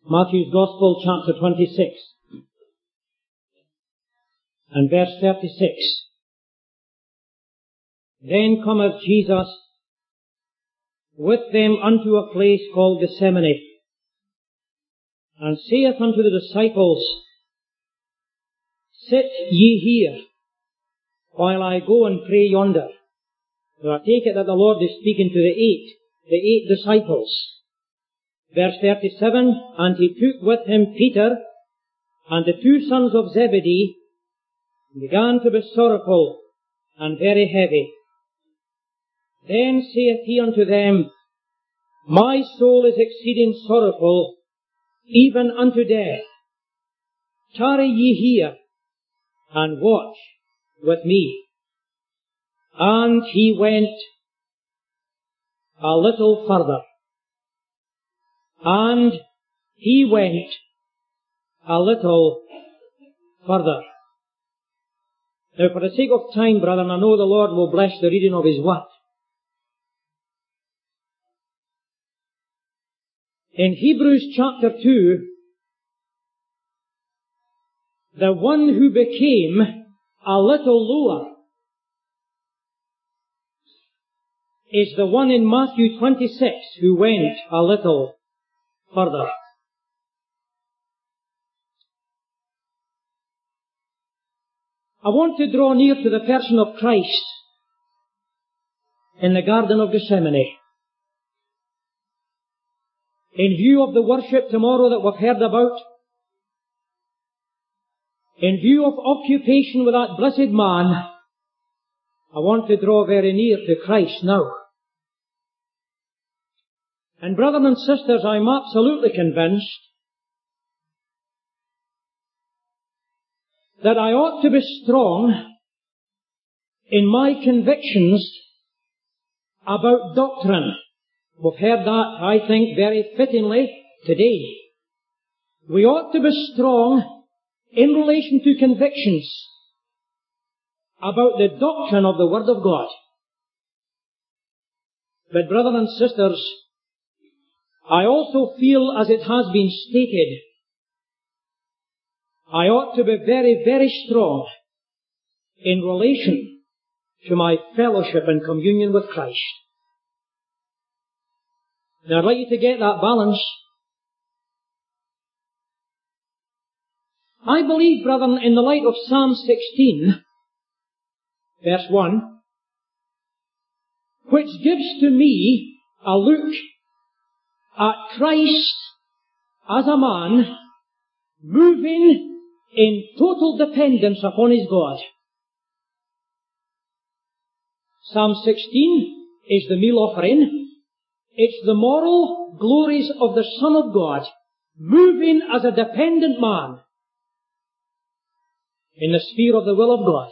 Matthew's Gospel, chapter 26, and verse 36. Then cometh Jesus with them unto a place called Gethsemane, and saith unto the disciples, Sit ye here, while I go and pray yonder. Now I take it that the Lord is speaking to the eight disciples. Verse 37, And he took with him Peter and the two sons of Zebedee, and began to be sorrowful and very heavy. Then saith he unto them, My soul is exceeding sorrowful, even unto death. Tarry ye here, and watch with me. And he went a little further. And he went a little further. Now, for the sake of time, brethren, I know the Lord will bless the reading of His Word. In Hebrews chapter 2, the one who became a little lower is the one in Matthew 26 who went a little further. I want to draw near to the person of Christ in the Garden of Gethsemane. In view of the worship tomorrow that we've heard about, in view of occupation with that blessed man, I want to draw very near to Christ now. And brothers and sisters, I'm absolutely convinced that I ought to be strong in my convictions about doctrine. We've heard that, I think, very fittingly today. We ought to be strong in relation to convictions about the doctrine of the Word of God. But brothers and sisters, I also feel, as it has been stated, I ought to be very, very strong in relation to my fellowship and communion with Christ. Now I'd like you to get that balance. I believe, brethren, in the light of Psalm 16, verse 1, which gives to me a look at Christ as a man moving in total dependence upon his God. Psalm 16 is the meal offering. It's the moral glories of the Son of God moving as a dependent man in the sphere of the will of God.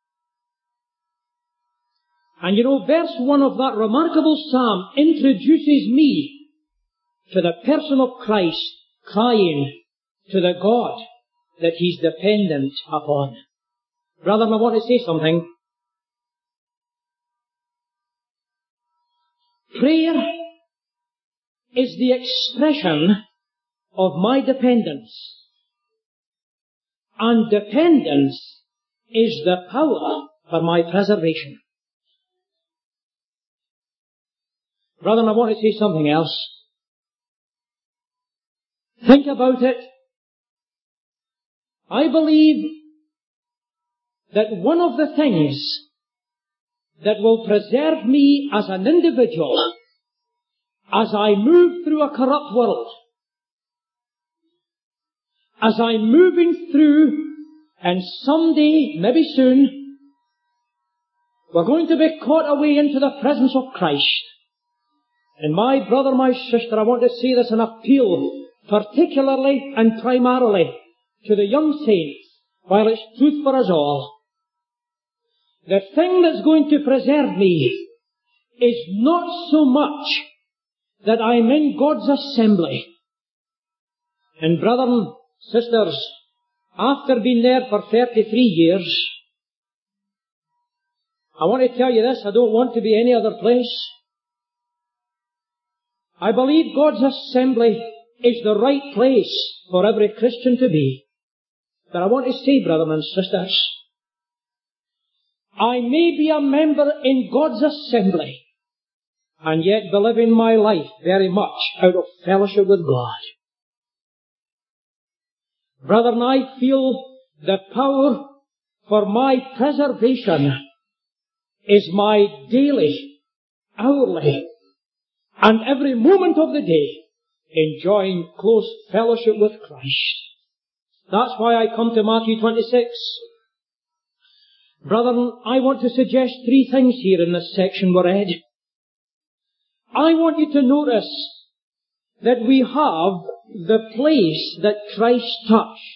And you know, verse 1 of that remarkable psalm introduces me to the person of Christ crying to the God that he's dependent upon. Brethren, I want to say something. Prayer is the expression of my dependence. And dependence is the power for my preservation. Brethren, I want to say something else. Think about it. I believe that one of the things that will preserve me as an individual as I move through a corrupt world, as I'm moving through, and someday, maybe soon, we're going to be caught away into the presence of Christ. And my brother, my sister, I want to say this and appeal particularly and primarily to the young saints, while it's truth for us all. The thing that's going to preserve me is not so much that I'm in God's assembly. And brethren, sisters, after being there for 33 years, I want to tell you this, I don't want to be any other place. I believe God's assembly is the right place for every Christian to be. But I want to say, brothers and sisters, I may be a member in God's assembly and yet be living my life very much out of fellowship with God. Brethren, I feel the power for my preservation is my daily, hourly, and every moment of the day enjoying close fellowship with Christ. That's why I come to Matthew 26. Brethren, I want to suggest three things here in this section we read. I want you to notice that we have the place that Christ touched.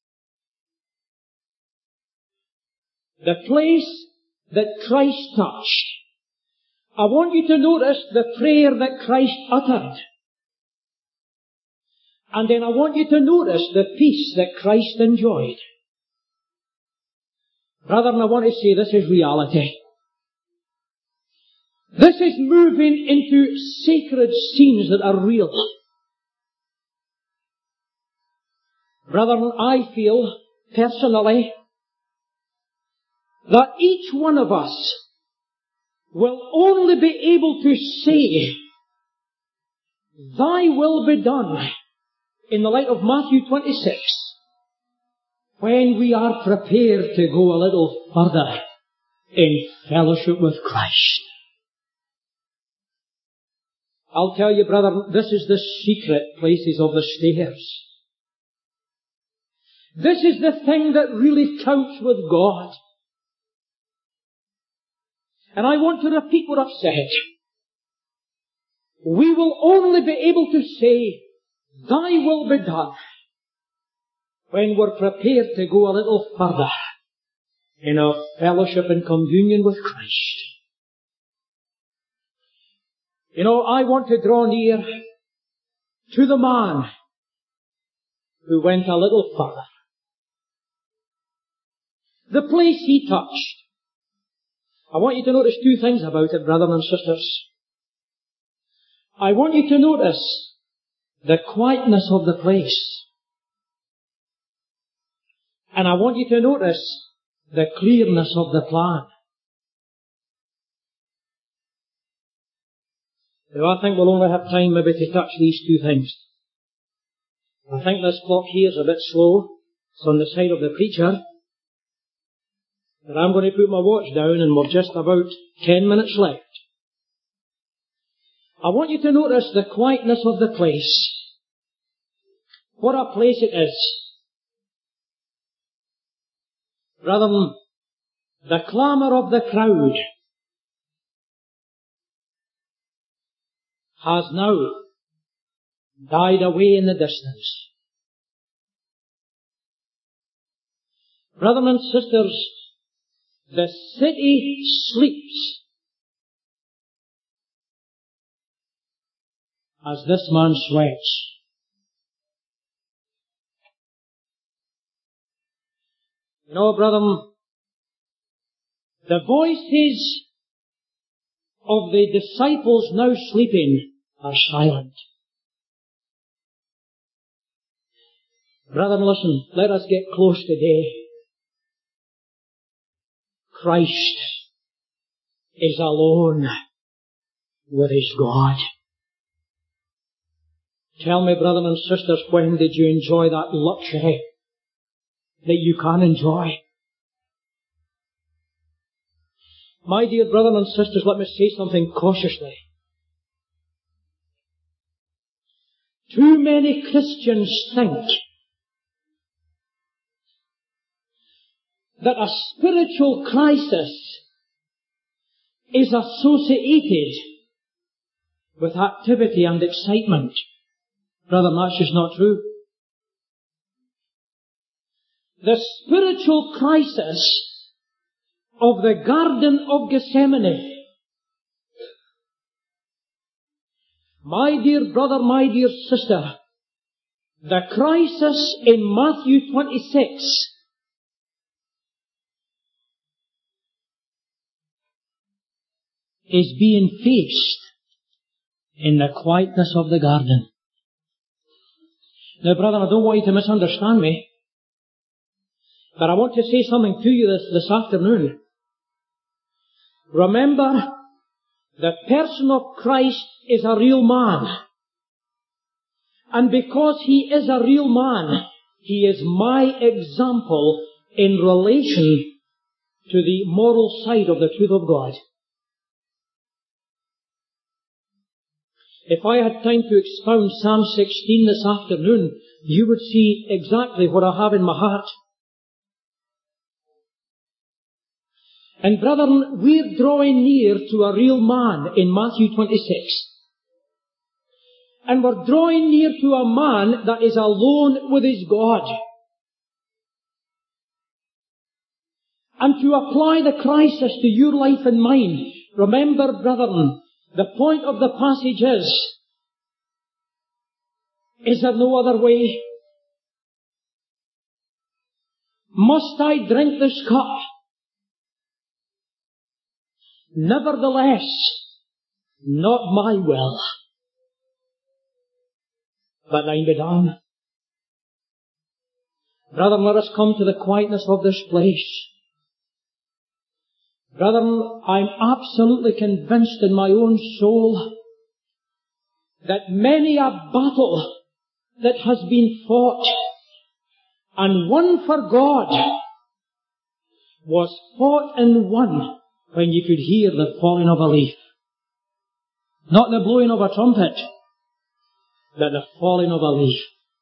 The place that Christ touched. I want you to notice the prayer that Christ uttered. And then I want you to notice the peace that Christ enjoyed. Brethren, I want to say this is reality. This is moving into sacred scenes that are real. Brethren, I feel personally that each one of us will only be able to say, Thy will be done, in the light of Matthew 26, when we are prepared to go a little further in fellowship with Christ. I'll tell you, brother, this is the secret places of the stairs. This is the thing that really counts with God. And I want to repeat what I've said. We will only be able to say, Thy will be done, when we're prepared to go a little further in our fellowship and communion with Christ. You know, I want to draw near to the man who went a little further. The place he touched. I want you to notice two things about it, brothers and sisters. I want you to notice the quietness of the place. And I want you to notice the clearness of the plan. Now, I think we'll only have time maybe to touch these two things. I think this clock here is a bit slow. It's on the side of the preacher. But I'm going to put my watch down and we're just about 10 minutes left. I want you to notice the quietness of the place. What a place it is. Rather than the clamour of the crowd has now died away in the distance. Brothers and sisters, the city sleeps as this man sweats. You know, brethren, the voices of the disciples now sleeping are silent. Brethren, listen, let us get close today. Christ is alone with his God. Tell me, brothers and sisters, when did you enjoy that luxury that you can enjoy? My dear brothers and sisters, let me say something cautiously. Too many Christians think that a spiritual crisis is associated with activity and excitement. Brother, that's just not true. The spiritual crisis of the Garden of Gethsemane, my dear brother, my dear sister, the crisis in Matthew 26 is being faced in the quietness of the garden. Now, brother, I don't want you to misunderstand me, but I want to say something to you this afternoon. Remember, the person of Christ is a real man. And because he is a real man, he is my example in relation to the moral side of the truth of God. If I had time to expound Psalm 16 this afternoon, you would see exactly what I have in my heart. And brethren, we're drawing near to a real man in Matthew 26. And we're drawing near to a man that is alone with his God. And to apply the crisis to your life and mine, remember, brethren, the point of the passage is there no other way? Must I drink this cup? Nevertheless, not my will, but thine be done. Brethren, let us come to the quietness of this place. Brethren, I'm absolutely convinced in my own soul that many a battle that has been fought and won for God was fought and won when you could hear the falling of a leaf. Not the blowing of a trumpet, but the falling of a leaf.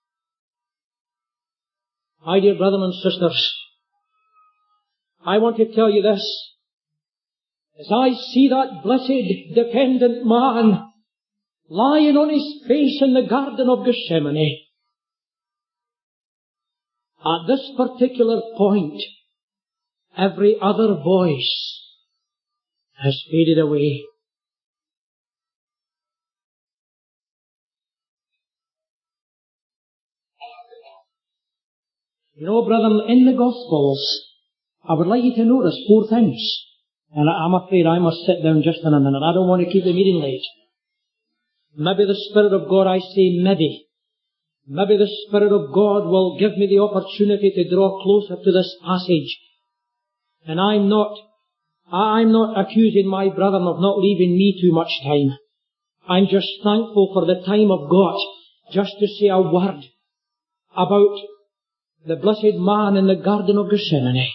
My dear brethren and sisters, I want to tell you this. As I see that blessed, dependent man lying on his face in the Garden of Gethsemane, at this particular point, every other voice has faded away. You know, brethren, in the Gospels, I would like you to notice 4 things. And I'm afraid I must sit down just in a minute. I don't want to keep the meeting late. Maybe the Spirit of God, I say maybe the Spirit of God will give me the opportunity to draw closer to this passage. And I'm not accusing my brethren of not leaving me too much time. I'm just thankful for the time of God just to say a word about the blessed man in the Garden of Gethsemane.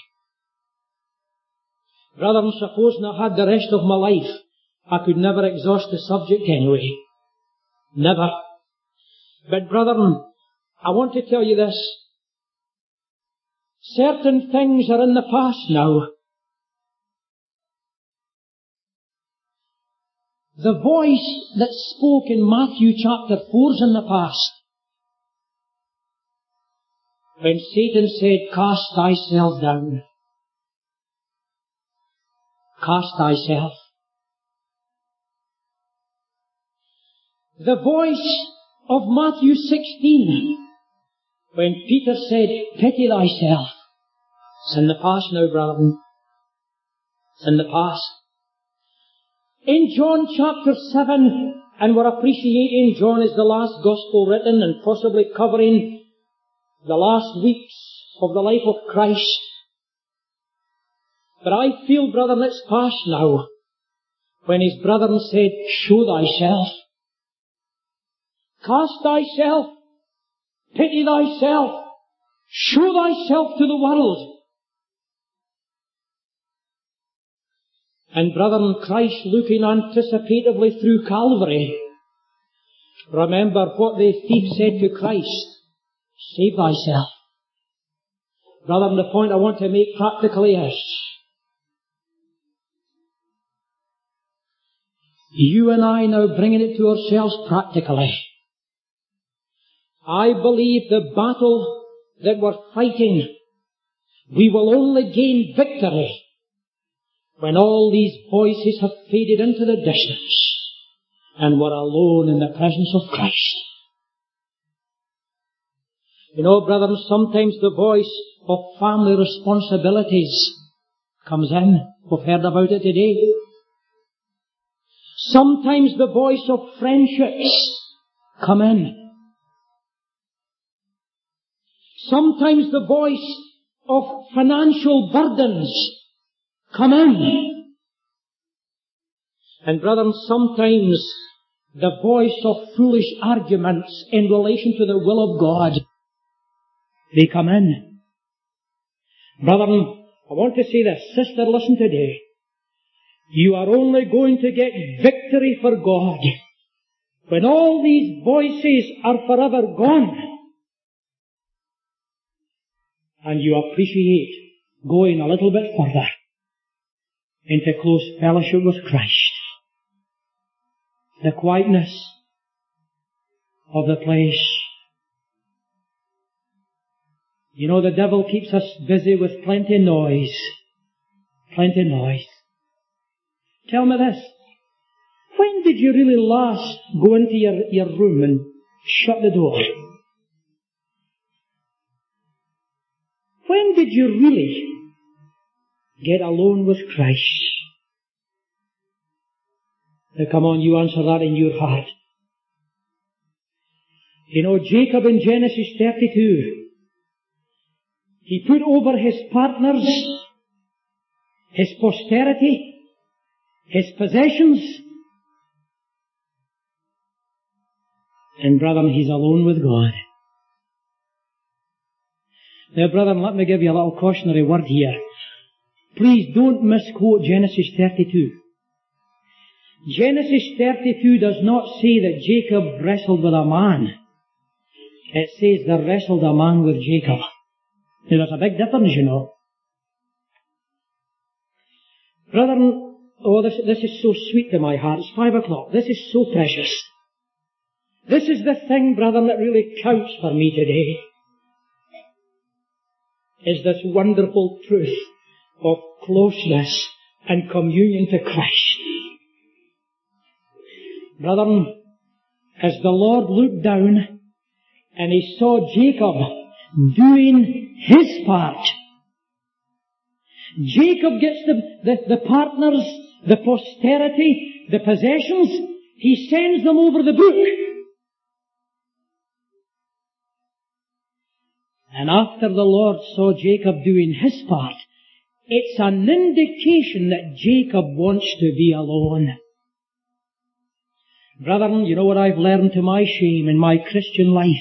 Brethren, supposing I had the rest of my life, I could never exhaust the subject anyway. Never. But brethren, I want to tell you this. Certain things are in the past now. The voice that spoke in Matthew chapter 4 is in the past. When Satan said, cast thyself down. Cast thyself. The voice of Matthew 16, when Peter said, pity thyself. It's in the past now, brethren. It's in the past. In John chapter 7, and we're appreciating John is the last gospel written and possibly covering the last weeks of the life of Christ. But I feel, brethren, it's past now, when his brethren said, show thyself. Cast thyself. Pity thyself. Show thyself to the world. And brethren, Christ looking anticipatively through Calvary, remember what the thief said to Christ, save thyself. Brethren, the point I want to make practically is, you and I now bringing it to ourselves practically. I believe the battle that we're fighting, we will only gain victory when all these voices have faded into the distance and we're alone in the presence of Christ. You know, brethren, sometimes the voice of family responsibilities comes in. We've heard about it today. Sometimes the voice of friendships come in. Sometimes the voice of financial burdens come in. And brethren, sometimes the voice of foolish arguments in relation to the will of God, they come in. Brethren, I want to say this. Sister, listen today. You are only going to get victory for God when all these voices are forever gone and you appreciate going a little bit further into close fellowship with Christ. The quietness of the place. You know, the devil keeps us busy with plenty of noise. Plenty of noise. Tell me this. When did you really last go into your room and shut the door? When did you really get alone with Christ? Now come on, you answer that in your heart. You know, Jacob in Genesis 32, he put over his partners, his posterity, his possessions, and brethren, he's alone with God. Now brethren, let me give you a little cautionary word here. Please don't misquote Genesis 32. Genesis 32 does not say that Jacob wrestled with a man. It says there wrestled a man with Jacob. Now there's a big difference, you know. Brethren, oh, this is so sweet to my heart. It's 5 o'clock. This is so precious. This is the thing, brethren, that really counts for me today. Is this wonderful truth of closeness and communion to Christ. Brethren, as the Lord looked down and he saw Jacob doing his part, Jacob gets the partners, the posterity, the possessions, he sends them over the brook. And after the Lord saw Jacob doing his part, it's an indication that Jacob wants to be alone. Brethren, you know what I've learned to my shame in my Christian life?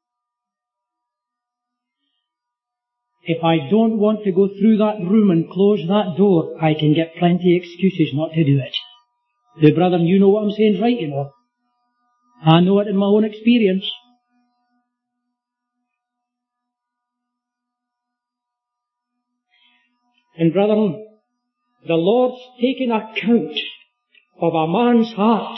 If I don't want to go through that room and close that door, I can get plenty of excuses not to do it. Now, brethren, you know what I'm saying, right, you know. I know it in my own experience. And brethren, the Lord's taking account of a man's heart.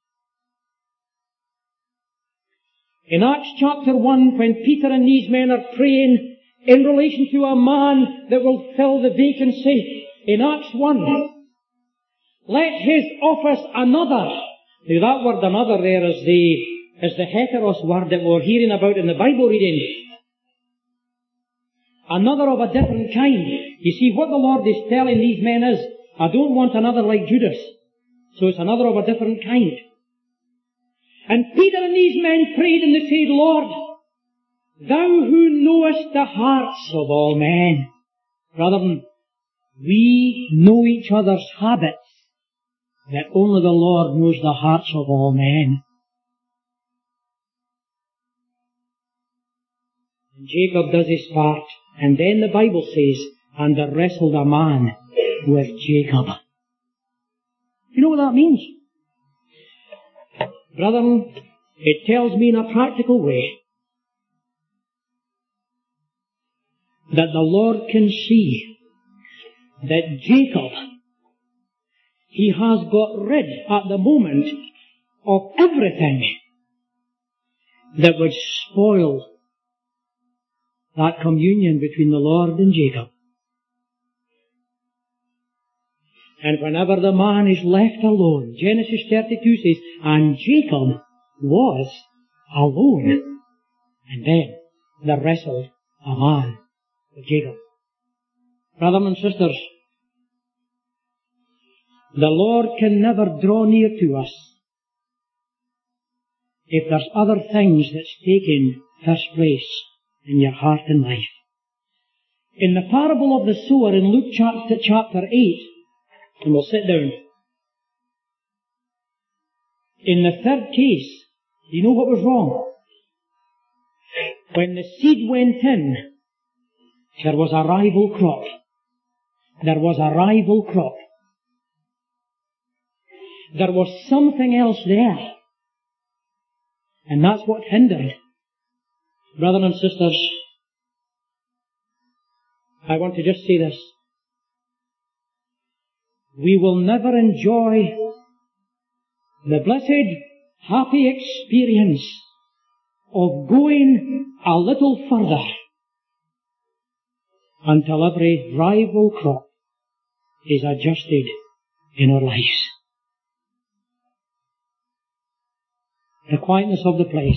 In Acts chapter 1, when Peter and these men are praying in relation to a man that will fill the vacancy, in Acts 1, let his office another. Now that word another there is the heteros word that we're hearing about in the Bible reading. Another of a different kind. You see, what the Lord is telling these men is, I don't want another like Judas. So it's another of a different kind. And Peter and these men prayed and they said, Lord, Thou who knowest the hearts of all men. Brethren, we know each other's habits, that only the Lord knows the hearts of all men. And Jacob does his part, and then the Bible says, and there wrestled a man with Jacob. You know what that means? Brethren, it tells me in a practical way that the Lord can see that Jacob, he has got rid at the moment of everything that would spoil that communion between the Lord and Jacob. And whenever the man is left alone, Genesis 32 says, and Jacob was alone. And then there wrestled a man with Jacob. Brothers and sisters, the Lord can never draw near to us if there's other things that's taken first place in your heart and life. In the parable of the sower in Luke chapter 8, and we'll sit down. In the third case, do you know what was wrong? When the seed went in, there was a rival crop. There was a rival crop. There was something else there. And that's what hindered. Brothers and sisters, I want to just say this. We will never enjoy the blessed, happy experience of going a little further until every rival crop is adjusted in our lives. The quietness of the place,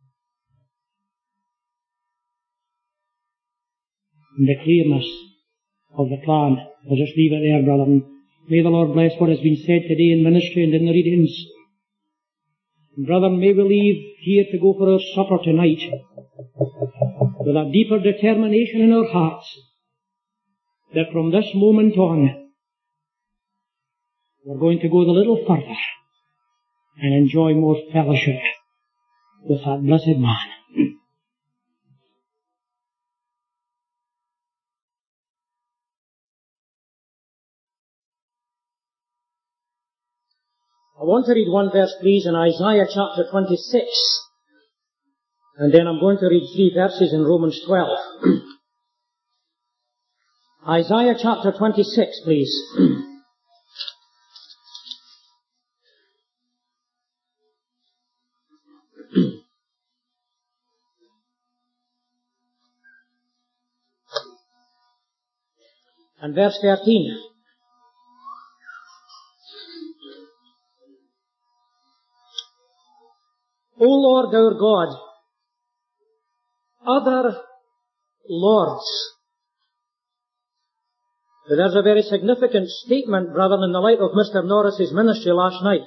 and the clearness of the plan. I'll just leave it there, brother. And may the Lord bless what has been said today in ministry and in the readings. And brother, may we leave here to go for our supper tonight with a deeper determination in our hearts that from this moment on we're going to go the little further and enjoy more fellowship with that blessed man. I want to read one verse, please, in Isaiah chapter 26. And then I'm going to read 3 verses in Romans 12. Isaiah chapter 26, please. And verse 13. O Lord our God, other lords. Now there's a very significant statement, brother, in the light of Mr. Norris's ministry last night.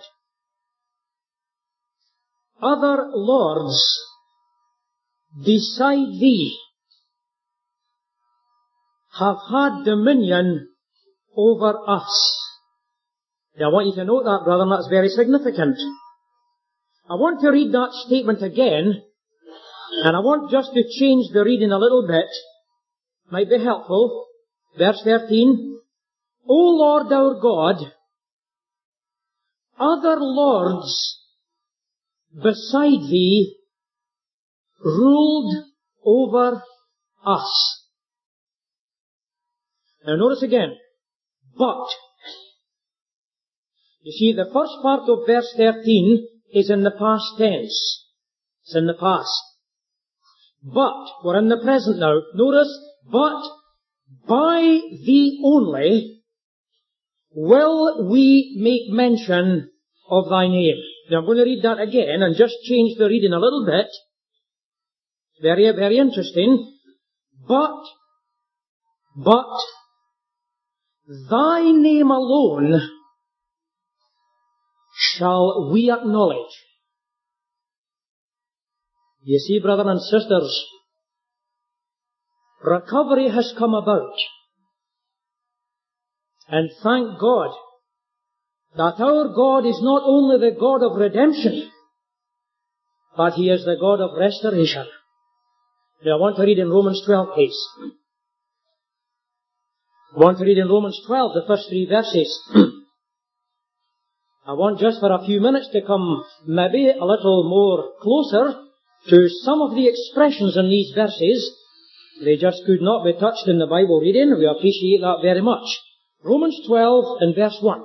Other lords beside thee have had dominion over us. Now I want you to note that, brother, and that's very significant. I want to read that statement again, and I want just to change the reading a little bit. Might be helpful. Verse 13. O Lord our God, other lords beside thee ruled over us. Now notice again, but. You see, the first part of verse 13 is in the past tense. It's in the past. But, we're in the present now. Notice, but by thee only will we make mention of thy name. Now I'm going to read that again and just change the reading a little bit. Very, very interesting. But thy name alone shall we acknowledge. You see, brothers and sisters, recovery has come about. And thank God that our God is not only the God of redemption, but He is the God of restoration. Now I want to read in Romans 12, please. I want to read in Romans 12, the first 3 verses. I want just for a few minutes to come maybe a little more closer to some of the expressions in these verses. They just could not be touched in the Bible reading. We appreciate that very much. Romans 12 and verse 1.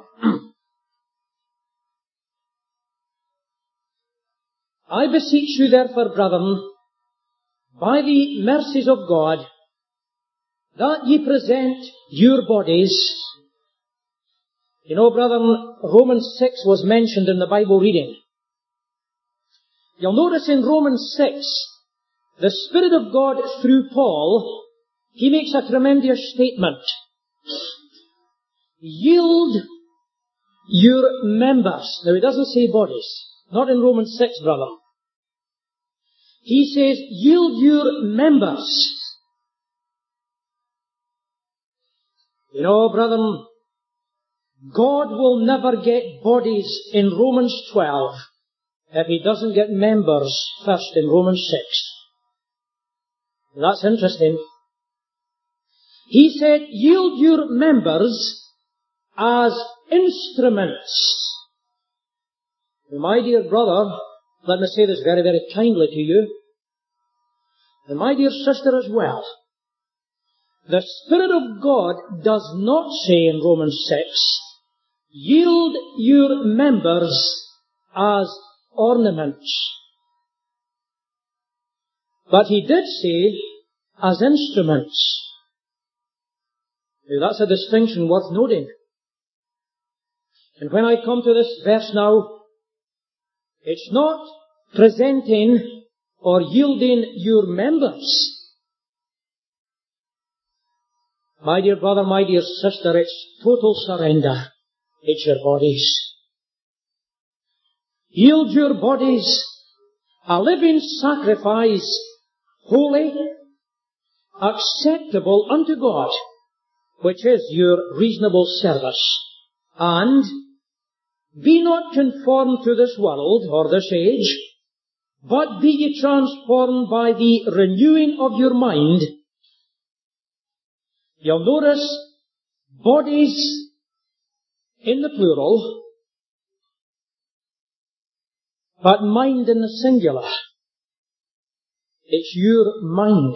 I beseech you therefore, brethren, by the mercies of God, that ye present your bodies. You know, brethren, Romans 6 was mentioned in the Bible reading. You'll notice in Romans 6, the Spirit of God through Paul, he makes a tremendous statement. Yield your members. Now, he doesn't say bodies. Not in Romans 6, brother. He says, yield your members. You know, brethren, God will never get bodies in Romans 12 if He doesn't get members first in Romans 6. That's interesting. He said, yield your members as instruments. My dear brother, let me say this very, very kindly to you, and my dear sister as well. The Spirit of God does not say in Romans 6, yield your members as ornaments. But He did say, as instruments. Now, that's a distinction worth noting. And when I come to this verse now, it's not presenting or yielding your members. My dear brother, my dear sister, it's total surrender. It's your bodies. Yield your bodies, a living sacrifice, holy, acceptable unto God, which is your reasonable service. And be not conformed to this world or this age, but be ye transformed by the renewing of your mind. You'll notice bodies in the plural, but mind in the singular. It's your mind.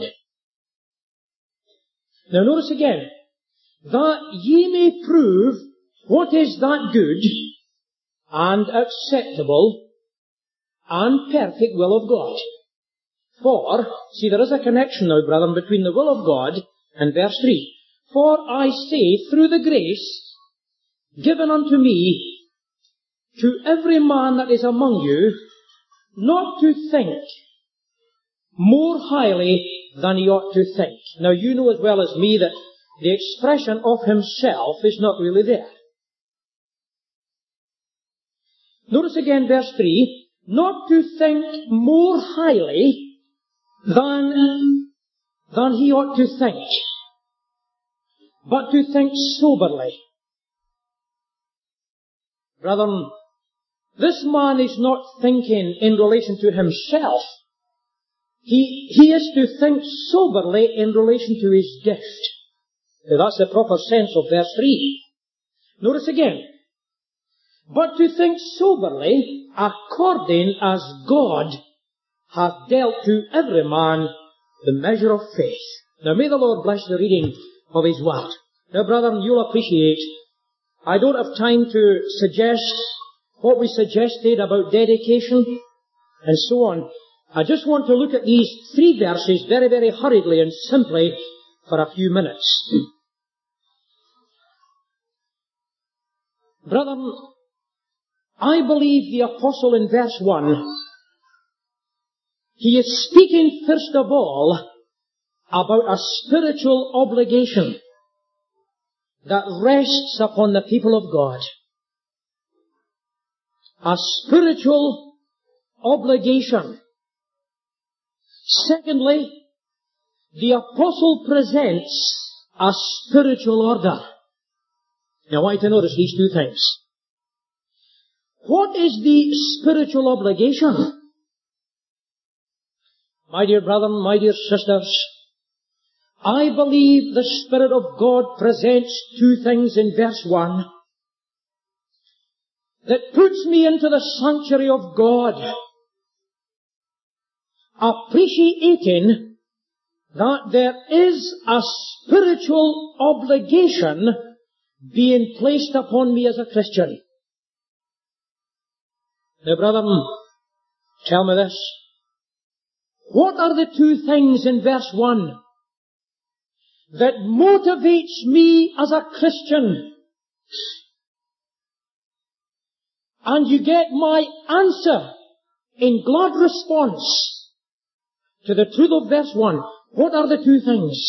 Now notice again, that ye may prove what is that good and acceptable and perfect will of God. For, see, there is a connection now, brethren, between the will of God and verse 3. For I say, through the grace given unto me, to every man that is among you, not to think more highly than he ought to think. Now you know as well as me that the expression of himself is not really there. Notice again verse 3, not to think more highly than he ought to think, but to think soberly. Brethren, this man is not thinking in relation to himself. He is to think soberly in relation to his gift. Now, that's the proper sense of verse 3. Notice again, but to think soberly according as God hath dealt to every man the measure of faith. Now may the Lord bless the reading of His word. Now brethren, you'll appreciate, I don't have time to suggest what we suggested about dedication and so on. I just want to look at these 3 verses very, very hurriedly and simply for a few minutes. Brethren, I believe the apostle in verse 1, he is speaking first of all about a spiritual obligation that rests upon the people of God. A spiritual obligation. Secondly, the apostle presents a spiritual order. Now I want you to notice these 2 things. What is the spiritual obligation? My dear brethren, my dear sisters, I believe the Spirit of God presents 2 things in verse 1 that puts me into the sanctuary of God, appreciating that there is a spiritual obligation being placed upon me as a Christian. Now, brethren, tell me this. What are the 2 things in verse 1 that motivates me as a Christian? And you get my answer in glad response to the truth of verse 1. What are the 2 things?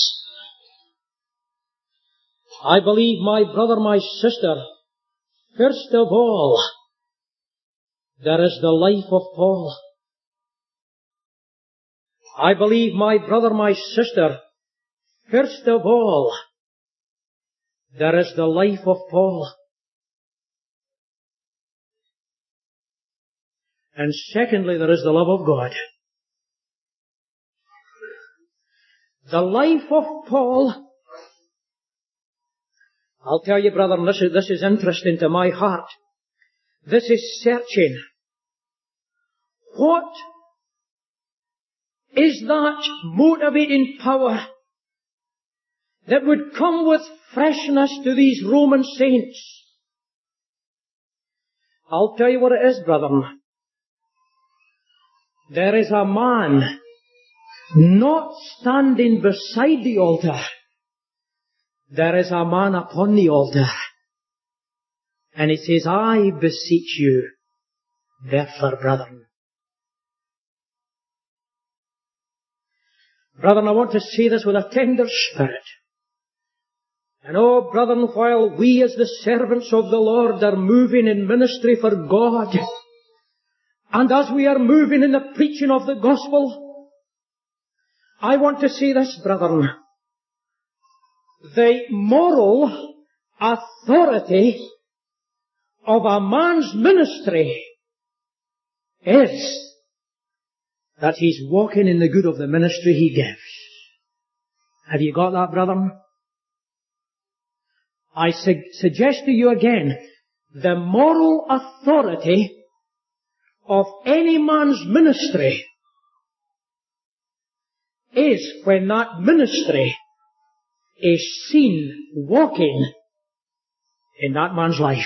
I believe, my brother, my sister, first of all, there is the life of Paul. I believe, my brother, my sister, first of all, there is the life of Paul. And secondly, there is the love of God. The life of Paul, I'll tell you, brother, and this is interesting to my heart. This is searching. What is that motivating power that would come with freshness to these Roman saints? I'll tell you what it is, brother. There is a man not standing beside the altar. There is a man upon the altar. And he says, I beseech you, therefore, brethren. Brethren, I want to say this with a tender spirit. And oh, brethren, while we as the servants of the Lord are moving in ministry for God, and as we are moving in the preaching of the gospel, I want to say this, brethren. The moral authority of a man's ministry is that he's walking in the good of the ministry he gives. Have you got that, brethren? I suggest to you again, the moral authority of any man's ministry is when that ministry is seen walking in that man's life.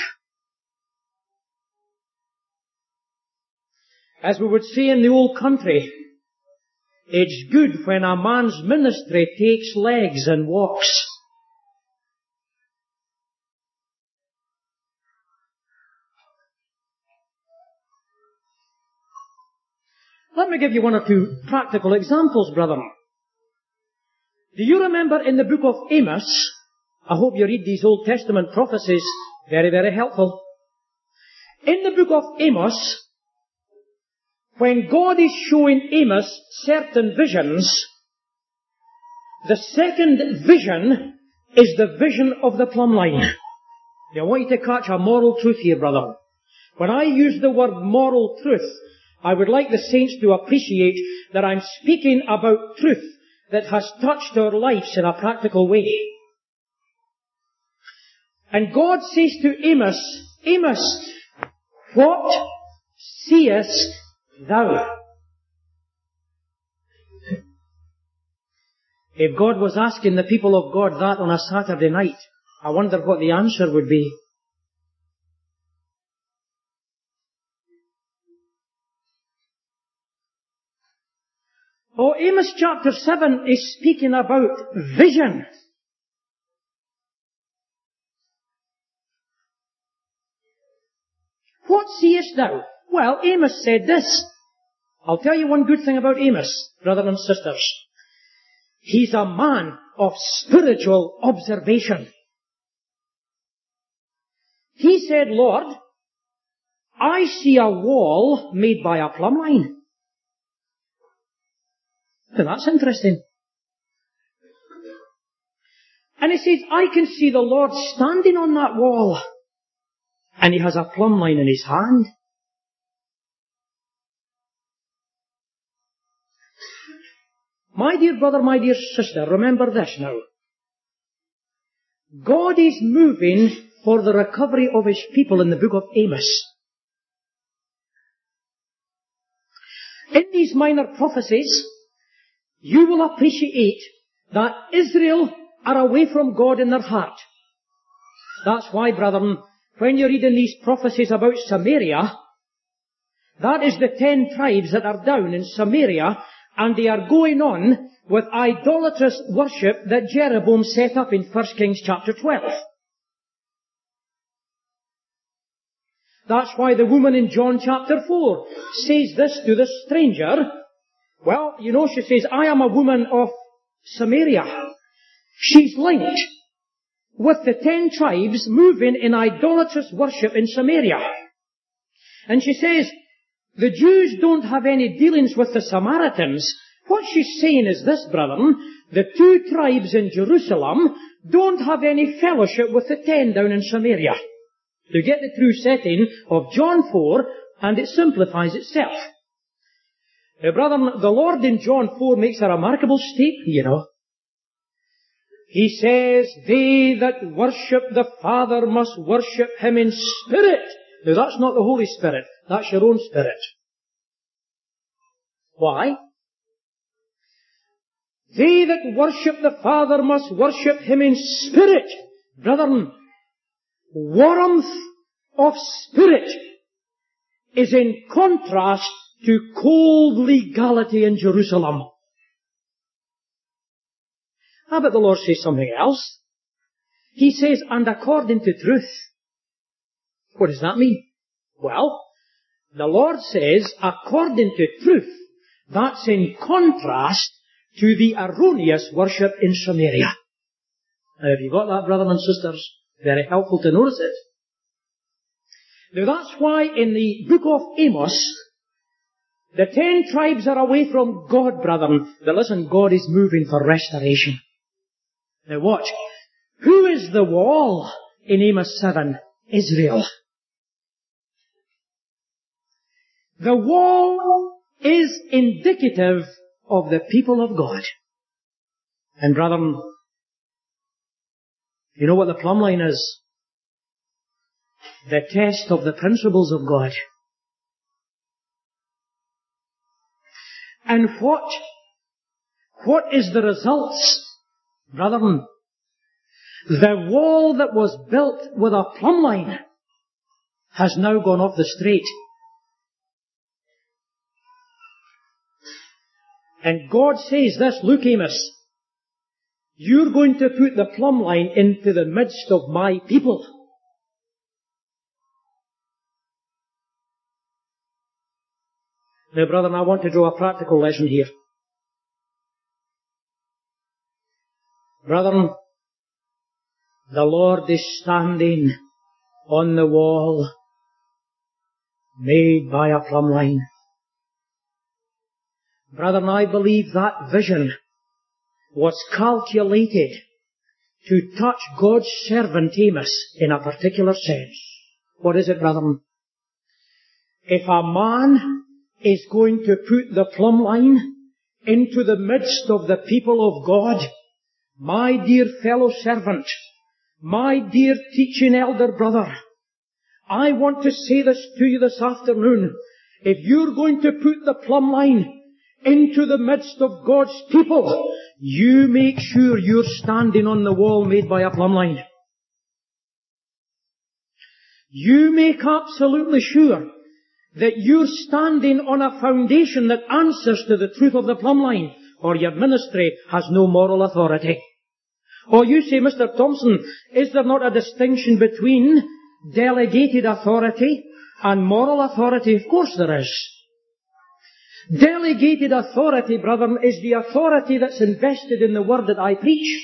As we would say in the old country, it's good when a man's ministry takes legs and walks. Let me give you one or two practical examples, brethren. Do you remember in the book of Amos, I hope you read these Old Testament prophecies, very, very helpful. In the book of Amos, when God is showing Amos certain visions, the second vision is the vision of the plumb line. Now I want you to catch a moral truth here, brother. When I use the word moral truth, I would like the saints to appreciate that I'm speaking about truth that has touched our lives in a practical way. And God says to Amos, Amos, what seest thou? If God was asking the people of God that on a Saturday night, I wonder what the answer would be. Oh, Amos chapter 7 is speaking about vision. What seest thou? Well, Amos said this. I'll tell you one good thing about Amos, brothers and sisters. He's a man of spiritual observation. He said, Lord, I see a wall made by a plumb line. Now that's interesting. And he says, I can see the Lord standing on that wall. And he has a plumb line in his hand. My dear brother, my dear sister, remember this now. God is moving for the recovery of his people in the book of Amos. In these minor prophecies, you will appreciate that Israel are away from God in their heart. That's why, brethren, when you read in these prophecies about Samaria, that is the 10 tribes that are down in Samaria, and they are going on with idolatrous worship that Jeroboam set up in 1 Kings chapter 12. That's why the woman in John chapter 4 says this to the stranger. Well, you know, she says, I am a woman of Samaria. She's linked with the 10 tribes moving in idolatrous worship in Samaria. And she says, the Jews don't have any dealings with the Samaritans. What she's saying is this, brethren: the 2 tribes in Jerusalem don't have any fellowship with the 10 down in Samaria. You get the true setting of John 4, and it simplifies itself. Now, brethren, the Lord in John 4 makes a remarkable statement, you know. He says, they that worship the Father must worship Him in spirit. Now, that's not the Holy Spirit. That's your own spirit. Why? They that worship the Father must worship Him in spirit. Brethren, warmth of spirit is in contrast to cold legality in Jerusalem. But the Lord says something else. He says, and according to truth. What does that mean? Well, the Lord says, according to truth. That's in contrast to the erroneous worship in Samaria. Now, have you got that, brothers and sisters? Very helpful to notice it. Now, that's why in the book of Amos, the 10 tribes are away from God, brethren. But listen, God is moving for restoration. Now watch. Who is the wall in Amos 7? Israel. The wall is indicative of the people of God. And brethren, you know what the plumb line is? The test of the principles of God. And what is the results? Brethren, the wall that was built with a plumb line has now gone off the straight. And God says this, look, Amos, you're going to put the plumb line into the midst of my people. Now, brethren, I want to draw a practical lesson here. Brethren, the Lord is standing on the wall made by a plumb line. Brethren, I believe that vision was calculated to touch God's servant Amos in a particular sense. What is it, brethren? If a man is going to put the plumb line into the midst of the people of God, my dear fellow servant, my dear teaching elder brother, I want to say this to you this afternoon. If you're going to put the plumb line into the midst of God's people, you make sure you're standing on the wall made by a plumb line. You make absolutely sure that you're standing on a foundation that answers to the truth of the plumb line, or your ministry has no moral authority. Or you say, Mr. Thompson, is there not a distinction between delegated authority and moral authority? Of course there is. Delegated authority, brethren, is the authority that's invested in the word that I preach.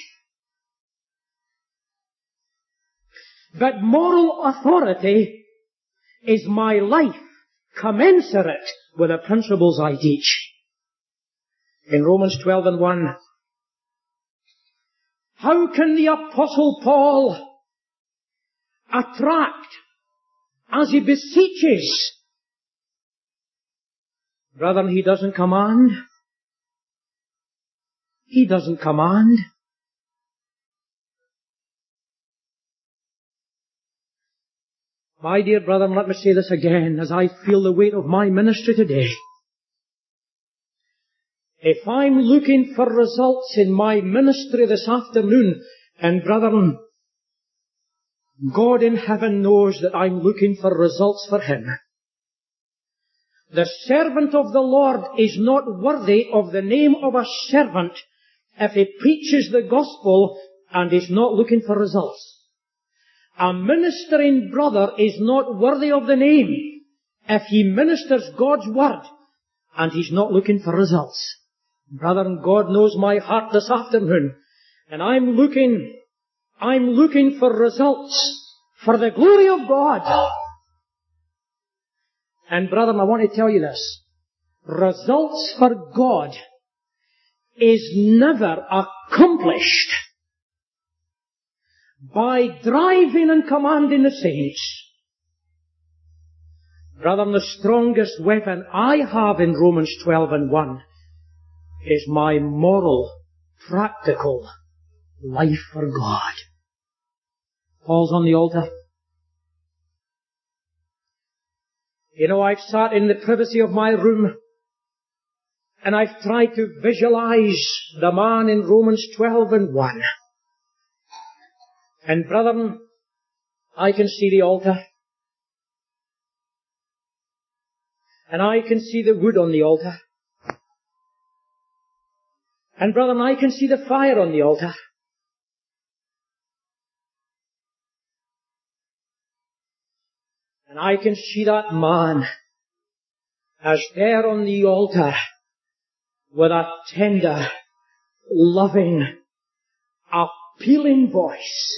But moral authority is my life commensurate with the principles I teach. In Romans 12:1, how can the Apostle Paul attract as he beseeches? Brethren, he doesn't command. He doesn't command. My dear brethren, let me say this again as I feel the weight of my ministry today. If I'm looking for results in my ministry this afternoon, and brethren, God in heaven knows that I'm looking for results for Him. The servant of the Lord is not worthy of the name of a servant if he preaches the gospel and is not looking for results. A ministering brother is not worthy of the name if he ministers God's word and he's not looking for results. Brethren, God knows my heart this afternoon, and I'm looking for results for the glory of God. And brethren, I want to tell you this. Results for God is never accomplished by driving and commanding the saints. Brethren, the strongest weapon I have in Romans 12:1 is my moral, practical life for God. Paul's on the altar. You know, I've sat in the privacy of my room and I've tried to visualize the man in Romans 12:1. And brethren, I can see the altar. And I can see the wood on the altar. And brethren, I can see the fire on the altar. And I can see that man as there on the altar with a tender, loving, appealing voice.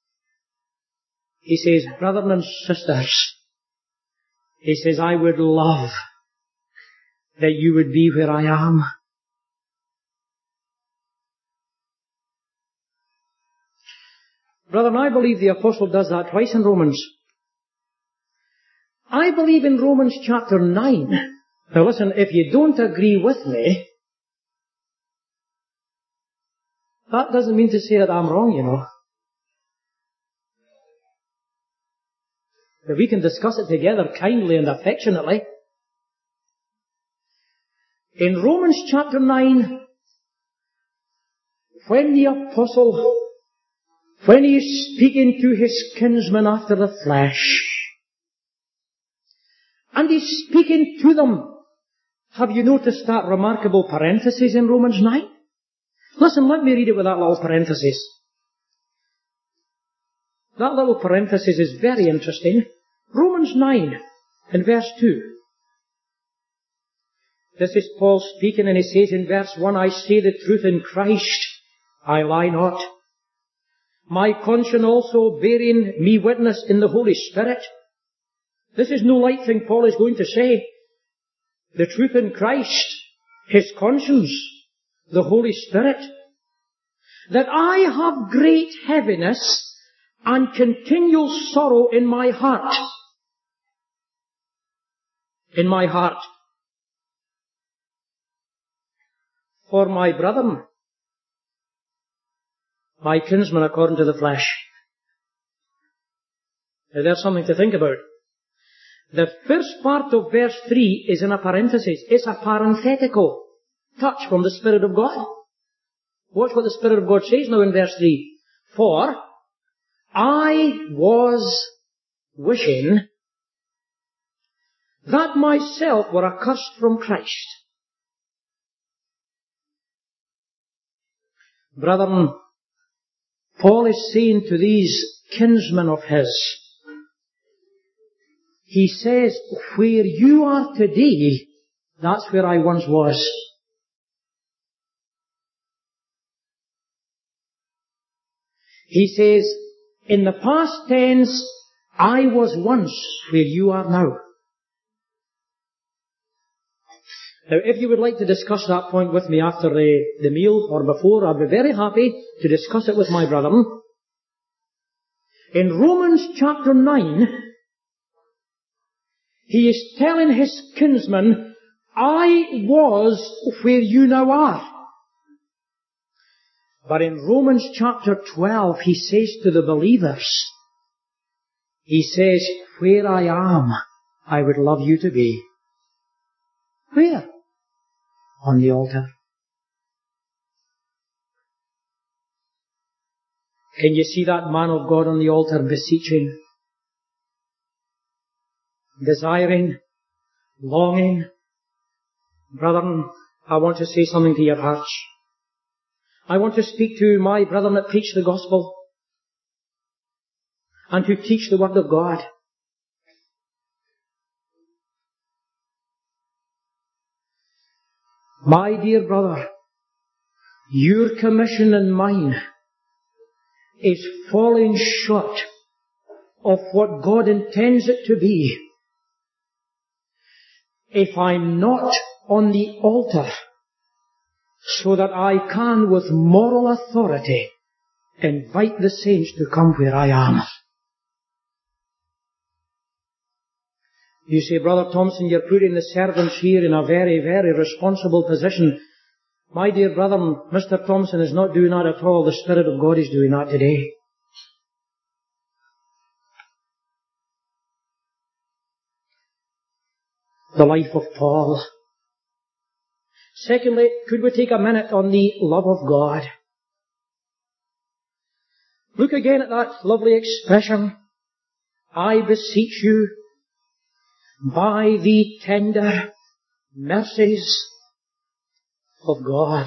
He says, brethren and sisters, he says, I would love that you would be where I am. Brethren, I believe the apostle does that twice in Romans. I believe in Romans chapter 9. Now listen, if you don't agree with me, that doesn't mean to say that I'm wrong, you know. But we can discuss it together kindly and affectionately. In Romans chapter 9, when the apostle, when he is speaking to his kinsmen after the flesh, and he's speaking to them, have you noticed that remarkable parenthesis in Romans 9? Listen, let me read it with that little parenthesis. That little parenthesis is very interesting. Romans 9 and verse 2. This is Paul speaking, and he says in verse 1, I say the truth in Christ, I lie not. My conscience also bearing me witness in the Holy Spirit. This is no light thing Paul is going to say. The truth in Christ, his conscience, the Holy Spirit, that I have great heaviness and continual sorrow in my heart. In my heart. For my brethren, my kinsmen according to the flesh. Now there's something to think about. The first part of verse 3 is in a parenthesis. It's a parenthetical touch from the Spirit of God. Watch what the Spirit of God says now in verse 3. For I was wishing that myself were accursed from Christ. Brethren, Paul is saying to these kinsmen of his, he says, where you are today, that's where I once was. He says, in the past tense, I was once where you are now. Now, if you would like to discuss that point with me after the meal or before, I'll be very happy to discuss it with my brethren. In Romans chapter 9, he is telling his kinsmen, I was where you now are. But in Romans chapter 12, he says to the believers, he says, where I am, I would love you to be. Where? On the altar. Can you see that man of God on the altar beseeching, desiring, longing? Brethren, I want to say something to your hearts. I want to speak to my brethren that preach the gospel and to teach the word of God. My dear brother, your commission and mine is falling short of what God intends it to be. If I'm not on the altar so that I can with moral authority invite the saints to come where I am. You say, Brother Thompson, you're putting the servants here in a very, very responsible position. My dear brother, Mr. Thompson is not doing that at all. The Spirit of God is doing that today. The life of Paul. Secondly, could we take a minute on the love of God? Look again at that lovely expression. I beseech you, by the tender mercies of God.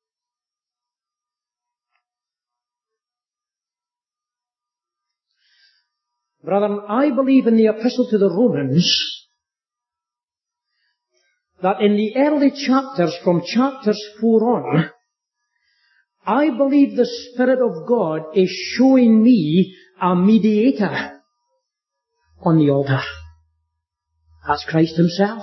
Brethren, I believe in the Epistle to the Romans that in the early chapters, from chapters 4 on, I believe the Spirit of God is showing me a mediator on the altar. That's Christ Himself.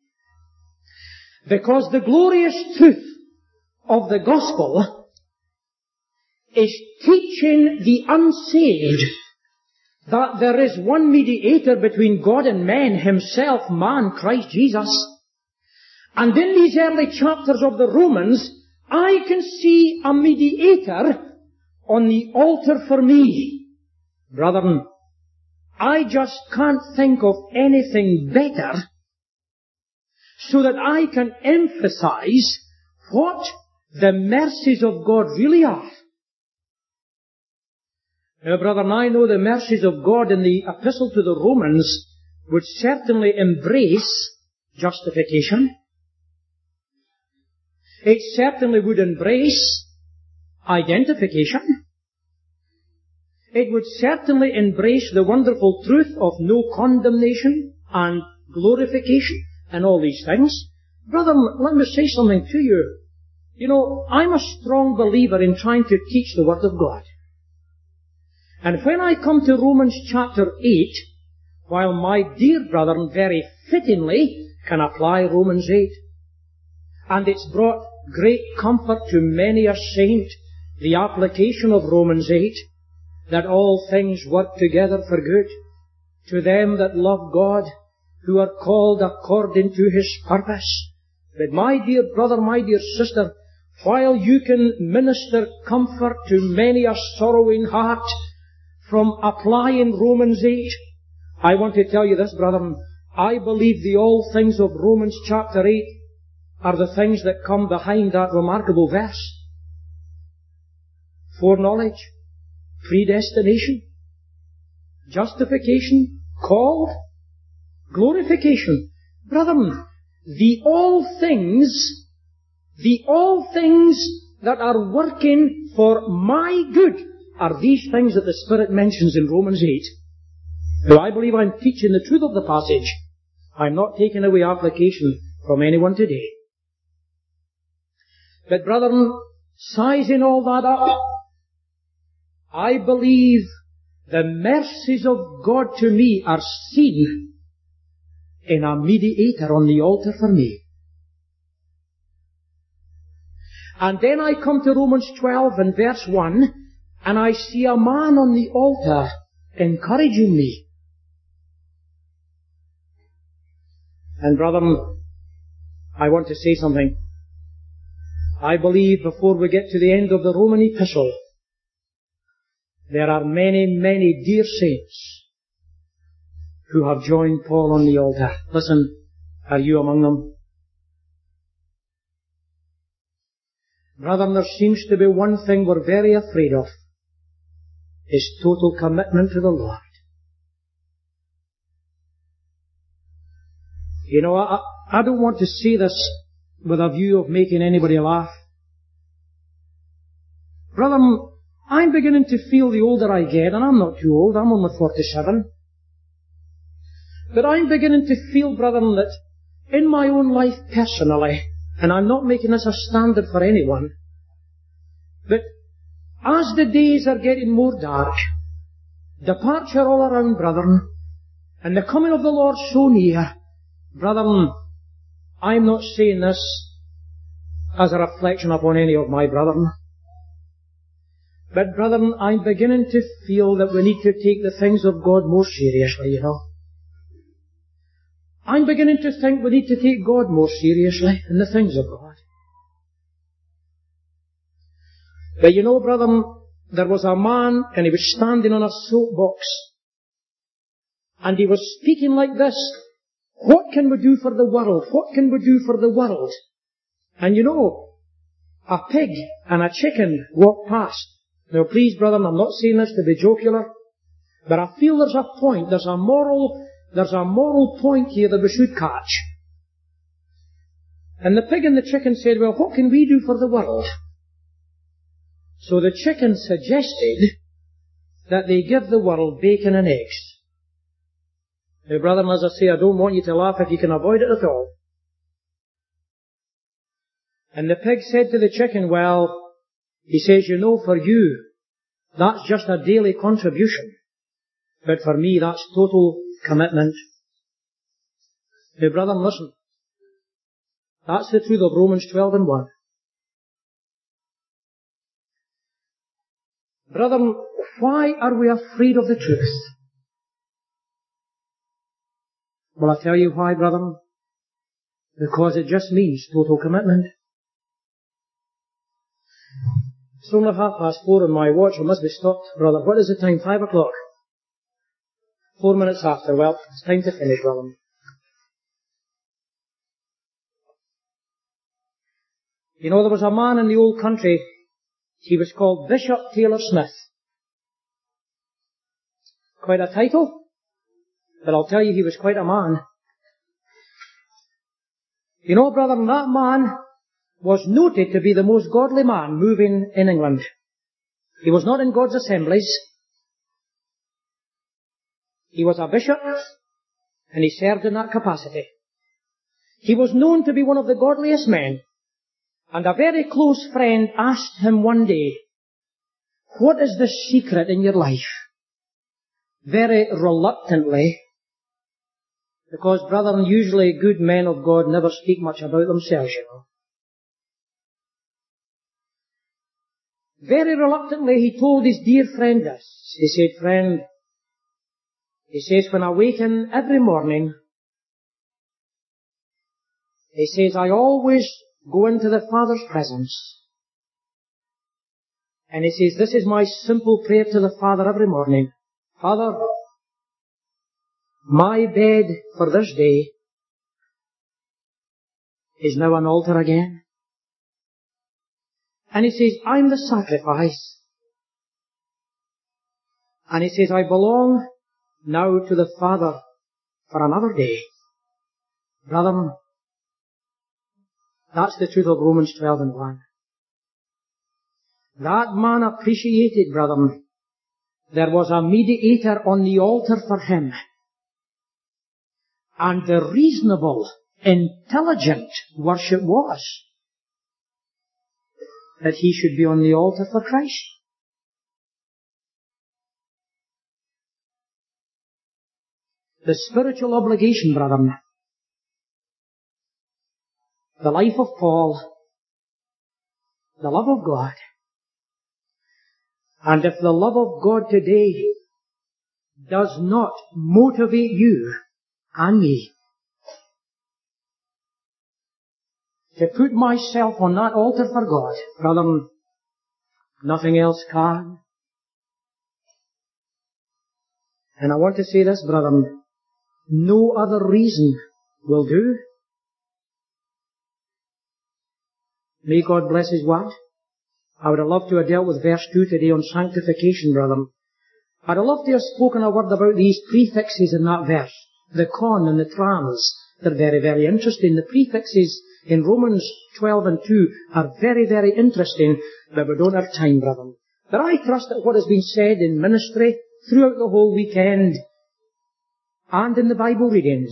Because the glorious truth of the gospel is teaching the unsaved that there is one mediator between God and men, Himself, man, Christ Jesus. And in these early chapters of the Romans, I can see a mediator on the altar for me. Brethren, I just can't think of anything better so that I can emphasize what the mercies of God really are. Now, brethren, I know the mercies of God in the Epistle to the Romans would certainly embrace justification. It certainly would embrace identification. It would certainly embrace the wonderful truth of no condemnation and glorification and all these things. Brother, let me say something to you. You know, I'm a strong believer in trying to teach the Word of God. And when I come to Romans chapter 8, while my dear brethren very fittingly can apply Romans 8, and it's brought great comfort to many a saint, the application of Romans 8, that all things work together for good, to them that love God, who are called according to His purpose. But my dear brother, my dear sister, while you can minister comfort to many a sorrowing heart from applying Romans 8, I want to tell you this, brethren, I believe the all things of Romans chapter 8 are the things that come behind that remarkable verse. Foreknowledge, predestination, justification, called, glorification. Brethren, the all things that are working for my good are these things that the Spirit mentions in Romans 8. Now, I believe I'm teaching the truth of the passage. I'm not taking away application from anyone today. But brethren, sizing all that up, I believe the mercies of God to me are seen in a mediator on the altar for me. And then I come to Romans 12 and verse 1, and I see a man on the altar encouraging me. And brethren, I want to say something. I believe before we get to the end of the Roman epistle, there are many, many dear saints who have joined Paul on the altar. Listen, are you among them? Brethren, there seems to be one thing we're very afraid of, is total commitment to the Lord. You know, I don't want to say this with a view of making anybody laugh. Brethren, I'm beginning to feel the older I get, and I'm not too old, I'm only 47. But I'm beginning to feel, brethren, that in my own life personally, and I'm not making this a standard for anyone, but as the days are getting more dark, departure all around, brethren, and the coming of the Lord so near, brethren, I'm not saying this as a reflection upon any of my brethren. But brethren, I'm beginning to feel that we need to take the things of God more seriously, you know. I'm beginning to think we need to take God more seriously in the things of God. But you know, brethren, there was a man and he was standing on a soapbox and he was speaking like this: what can we do for the world? What can we do for the world? And you know, a pig and a chicken walked past. Now please, brethren, I'm not saying this to be jocular, but I feel there's a point, there's a moral point here that we should catch. And the pig and the chicken said, well, what can we do for the world? So the chicken suggested that they give the world bacon and eggs. Now, brethren, as I say, I don't want you to laugh if you can avoid it at all. And the pig said to the chicken, well, he says, you know, for you, that's just a daily contribution. But for me, that's total commitment. Now, brethren, listen. That's the truth of Romans 12:1. Brethren, why are we afraid of the truth? Well, I'll tell you why, brethren. Because it just means total commitment. It's only 4:30 on my watch. I must be stopped, brother. What is the time? 5 o'clock? 4 minutes after. Well, it's time to finish, brother. You know, there was a man in the old country. He was called Bishop Taylor Smith. Quite a title, but I'll tell you, he was quite a man. You know, brother, that man was noted to be the most godly man moving in England. He was not in God's assemblies. He was a bishop, and he served in that capacity. He was known to be one of the godliest men, and a very close friend asked him one day, what is the secret in your life? Very reluctantly, because, brethren, usually good men of God never speak much about themselves, you know. Very reluctantly, he told his dear friend this. He said, friend, he says, when I waken every morning, he says, I always go into the Father's presence. And he says, this is my simple prayer to the Father every morning. Father, my bed for this day is now an altar again. And he says, I'm the sacrifice. And he says, I belong now to the Father for another day. Brethren, that's the truth of Romans 12:1. That man appreciated, brethren, there was a mediator on the altar for him. And the reasonable, intelligent worship was that he should be on the altar for Christ. The spiritual obligation, brethren, the life of Paul, the love of God. And if the love of God today does not motivate you and me to put myself on that altar for God, brethren, nothing else can. And I want to say this, brethren, no other reason will do. May God bless His word. I would have loved to have dealt with verse 2 today on sanctification, brethren. I'd have loved to have spoken a word about these prefixes in that verse, the con and the trans. They're very, very interesting. The prefixes in Romans 12:2 are very, very interesting, but we don't have time, brethren. But I trust that what has been said in ministry throughout the whole weekend and in the Bible readings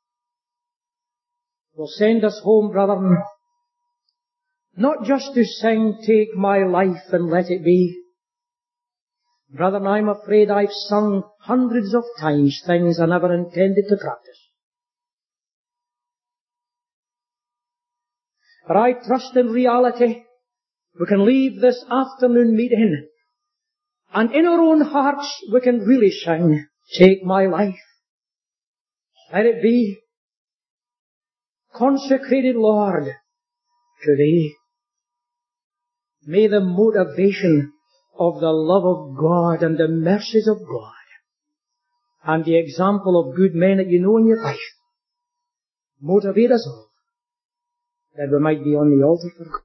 will send us home, brethren, not just to sing, take my life and let it be. Brethren, I'm afraid I've sung hundreds of times things I never intended to practice. But I trust in reality we can leave this afternoon meeting, and in our own hearts we can really sing, take my life. Let it be consecrated, Lord, to Thee. May the motivation of the love of God and the mercies of God and the example of good men that you know in your life motivate us all, that we might be on the altar for God.